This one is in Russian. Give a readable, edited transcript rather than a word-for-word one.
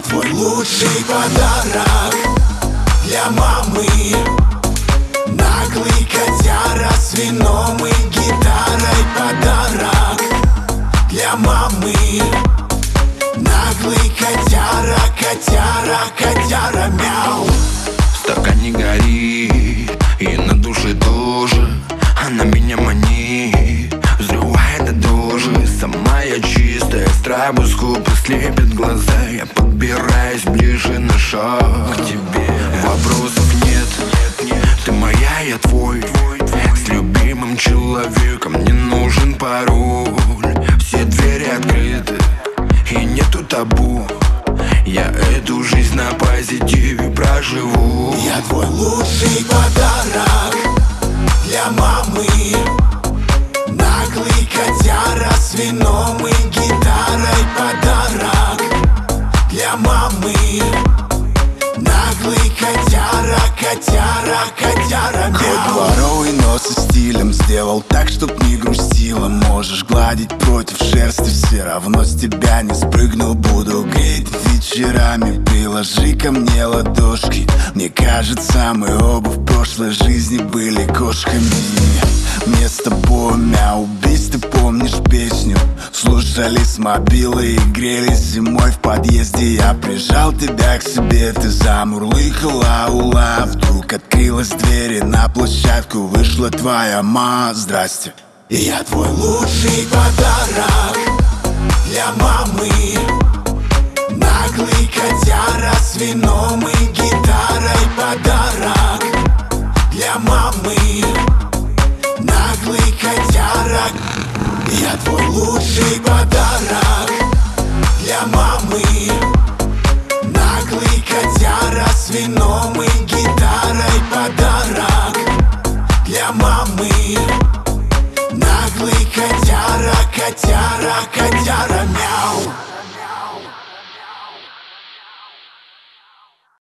твой лучший подарок для мамы. Наглый котяра с вином и гитарой. Подарок для мамы. Наглый котяра, котяра, котяра, мяу. Стакан не горит, и на душе тоже. Она меня манит, взрывает до дрожи. Сама я чистая, страбу скупо слепит глаза. Я подбираюсь ближе на шаг к тебе. Вопросов нет, ты моя, я твой. С любимым человеком не нужен пароль. Все двери открыты, и нету табу. Я эту жизнь на позитиве проживу. Я твой лучший подарок для мамы. Наглый котяра с вином и гитарой. Подарок для мамы. Наглый котяра, котяра, котяра, мяу. Хоть дворовый, но со стилем сделал так, чтоб не грустила. Можешь гладить против шерсти, все равно с тебя не спрыгну. Буду греть вечерами, приложи ко мне ладошки. Мне кажется, мы оба в прошлой жизни были кошками. Мне с тобой, мяу, бись, ты помнишь песню? Слушали с мобилы и грелись зимой в подъезде. Я прижал тебя к себе, ты замурлыкала, ула. Вдруг открылась дверь, и на площадку вышла твоя мама. Здрасте. И я твой лучший подарок для мамы. Наглый котяра с вином и гитарой. Подарок для мамы. Наглый котяра. И я твой лучший подарок для мамы. Наглый котяра с вином и гитарой. Подарок для мамы. Наглый котяра, котяра, котяра, мяу.